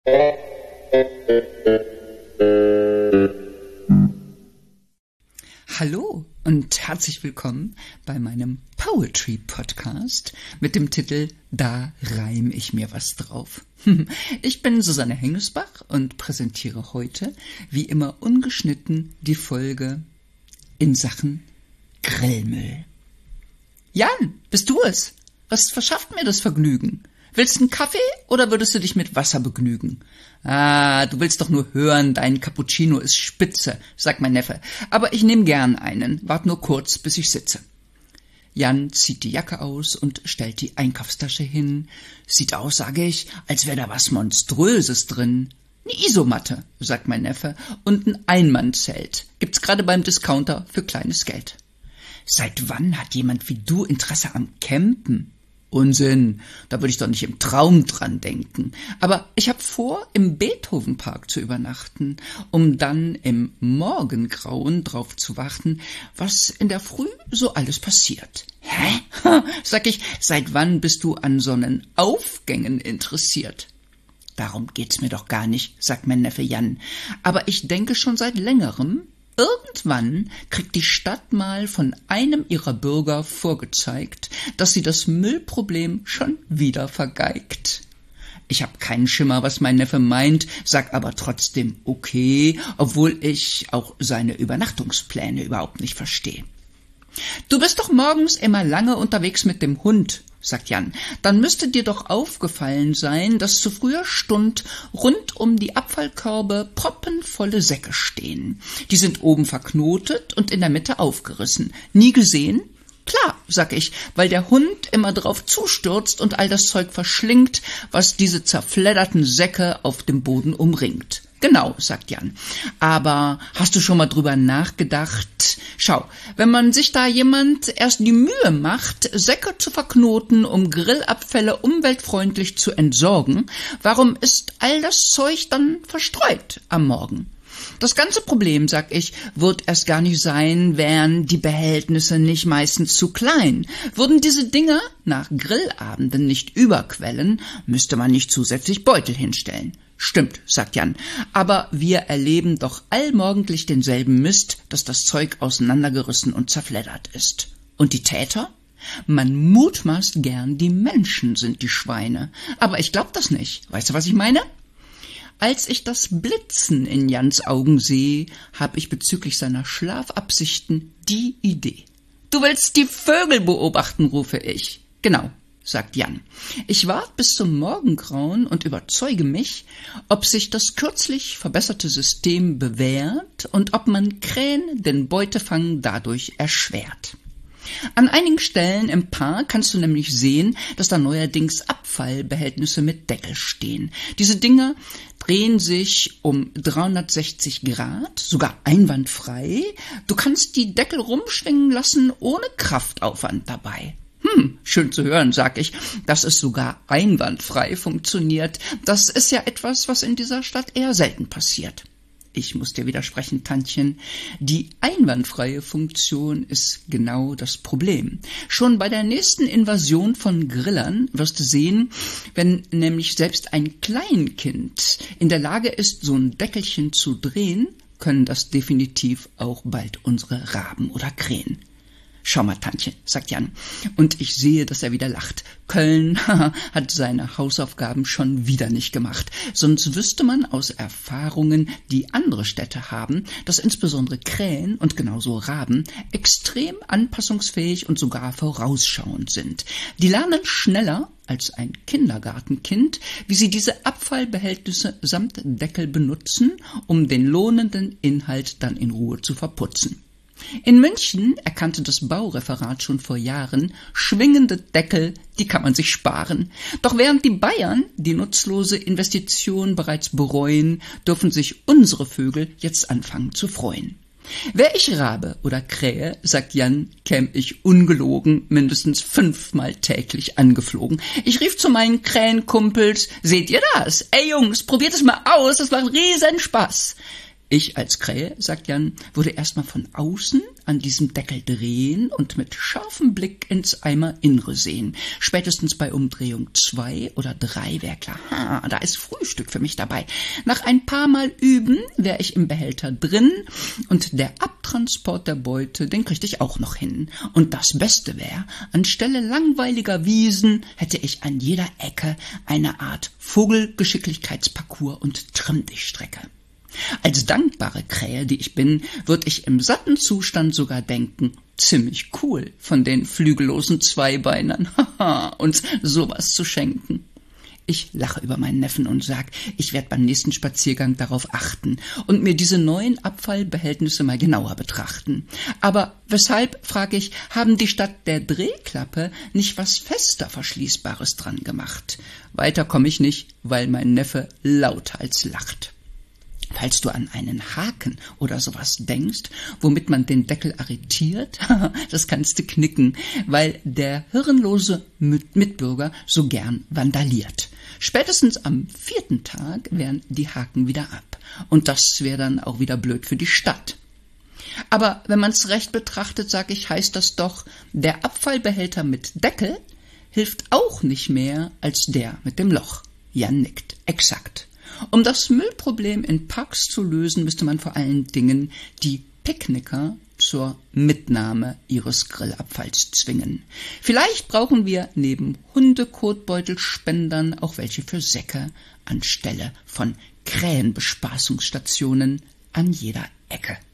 Hallo und herzlich willkommen bei meinem Poetry Podcast mit dem Titel Da reim ich mir was drauf. Ich bin Susanne Hengesbach und präsentiere heute, wie immer ungeschnitten, die Folge in Sachen Grillmüll. Jan, bist du es? Was verschafft mir das Vergnügen? Willst du einen Kaffee oder würdest du dich mit Wasser begnügen? Ah, du willst doch nur hören, dein Cappuccino ist spitze, sagt mein Neffe. Aber ich nehme gern einen, wart nur kurz, bis ich sitze. Jan zieht die Jacke aus und stellt die Einkaufstasche hin. Sieht aus, sage ich, als wäre da was Monströses drin. Eine Isomatte, sagt mein Neffe, und ein Einmannzelt. Gibt's gerade beim Discounter für kleines Geld. Seit wann hat jemand wie du Interesse am Campen? Unsinn, da würde ich doch nicht im Traum dran denken. Aber ich habe vor, im Beethovenpark zu übernachten, um dann im Morgengrauen drauf zu warten, was in der Früh so alles passiert. Hä? Sag ich, seit wann bist du an Sonnenaufgängen interessiert? Darum geht's mir doch gar nicht, sagt mein Neffe Jan. Aber ich denke schon seit längerem, irgendwann kriegt die Stadt mal von einem ihrer Bürger vorgezeigt, dass sie das Müllproblem schon wieder vergeigt. Ich habe keinen Schimmer, was mein Neffe meint, sag aber trotzdem okay, obwohl ich auch seine Übernachtungspläne überhaupt nicht verstehe. Du bist doch morgens immer lange unterwegs mit dem Hund, sagt Jan. Dann müsste dir doch aufgefallen sein, dass zu früher Stund rund um die Abfallkörbe proppenvolle Säcke stehen. Die sind oben verknotet und in der Mitte aufgerissen. Nie gesehen? Klar, sag ich, weil der Hund immer drauf zustürzt und all das Zeug verschlingt, was diese zerfledderten Säcke auf dem Boden umringt. Genau, sagt Jan. Aber hast du schon mal drüber nachgedacht? Schau, wenn man sich da jemand erst die Mühe macht, Säcke zu verknoten, um Grillabfälle umweltfreundlich zu entsorgen, warum ist all das Zeug dann verstreut am Morgen? Das ganze Problem, sag ich, wird erst gar nicht sein, wären die Behältnisse nicht meistens zu klein. Würden diese Dinger nach Grillabenden nicht überquellen, müsste man nicht zusätzlich Beutel hinstellen. Stimmt, sagt Jan, aber wir erleben doch allmorgendlich denselben Mist, dass das Zeug auseinandergerissen und zerfleddert ist. Und die Täter? Man mutmaßt gern, die Menschen sind die Schweine. Aber ich glaub das nicht. Weißt du, was ich meine? Als ich das Blitzen in Jans Augen sehe, habe ich bezüglich seiner Schlafabsichten die Idee. Du willst die Vögel beobachten, rufe ich. Genau, sagt Jan. Ich warte bis zum Morgengrauen und überzeuge mich, ob sich das kürzlich verbesserte System bewährt und ob man Krähen den Beutefang dadurch erschwert. An einigen Stellen im Park kannst du nämlich sehen, dass da neuerdings Abfallbehältnisse mit Deckel stehen. Diese Dinger drehen sich um 360 Grad, sogar einwandfrei. Du kannst die Deckel rumschwingen lassen, ohne Kraftaufwand dabei. Schön zu hören, sag ich, dass es sogar einwandfrei funktioniert. Das ist ja etwas, was in dieser Stadt eher selten passiert. Ich muss dir widersprechen, Tantchen. Die einwandfreie Funktion ist genau das Problem. Schon bei der nächsten Invasion von Grillern wirst du sehen, wenn nämlich selbst ein Kleinkind in der Lage ist, so ein Deckelchen zu drehen, können das definitiv auch bald unsere Raben oder Krähen. Schau mal, Tantchen, sagt Jan, und ich sehe, dass er wieder lacht. Köln hat seine Hausaufgaben schon wieder nicht gemacht. Sonst wüsste man aus Erfahrungen, die andere Städte haben, dass insbesondere Krähen und genauso Raben extrem anpassungsfähig und sogar vorausschauend sind. Die lernen schneller als ein Kindergartenkind, wie sie diese Abfallbehältnisse samt Deckel benutzen, um den lohnenden Inhalt dann in Ruhe zu verputzen. In München erkannte das Baureferat schon vor Jahren, schwingende Deckel, die kann man sich sparen. Doch während die Bayern die nutzlose Investition bereits bereuen, dürfen sich unsere Vögel jetzt anfangen zu freuen. Wär ich Rabe oder Krähe, sagt Jan, käm ich ungelogen mindestens 5-mal täglich angeflogen. Ich rief zu meinen Krähenkumpels, seht ihr das? Ey Jungs, probiert es mal aus, das macht riesen Spaß. Ich als Krähe, sagt Jan, würde erstmal von außen an diesem Deckel drehen und mit scharfem Blick ins Eimerinnere sehen. Spätestens bei Umdrehung 2 oder 3 wäre klar, da ist Frühstück für mich dabei. Nach ein paar Mal üben wäre ich im Behälter drin und der Abtransport der Beute, den kriegte ich auch noch hin. Und das Beste wäre, anstelle langweiliger Wiesen hätte ich an jeder Ecke eine Art Vogelgeschicklichkeitsparcours und Trimm-dich-Strecke. Als dankbare Krähe, die ich bin, würde ich im satten Zustand sogar denken, ziemlich cool von den flügellosen Zweibeinern, uns sowas zu schenken. Ich lache über meinen Neffen und sag, ich werde beim nächsten Spaziergang darauf achten und mir diese neuen Abfallbehältnisse mal genauer betrachten. Aber weshalb, frage ich, haben die statt der Drehklappe nicht was fester Verschließbares dran gemacht? Weiter komme ich nicht, weil mein Neffe lauthals lacht. Falls du an einen Haken oder sowas denkst, womit man den Deckel arretiert, das kannst du knicken, weil der hirnlose Mitbürger so gern vandaliert. Spätestens am 4. Tag wären die Haken wieder ab. Und das wäre dann auch wieder blöd für die Stadt. Aber wenn man's recht betrachtet, sag ich, heißt das doch, der Abfallbehälter mit Deckel hilft auch nicht mehr als der mit dem Loch. Jan nickt. Exakt. Um das Müllproblem in Parks zu lösen, müsste man vor allen Dingen die Picknicker zur Mitnahme ihres Grillabfalls zwingen. Vielleicht brauchen wir neben Hundekotbeutelspendern auch welche für Säcke anstelle von Krähenbespaßungsstationen an jeder Ecke.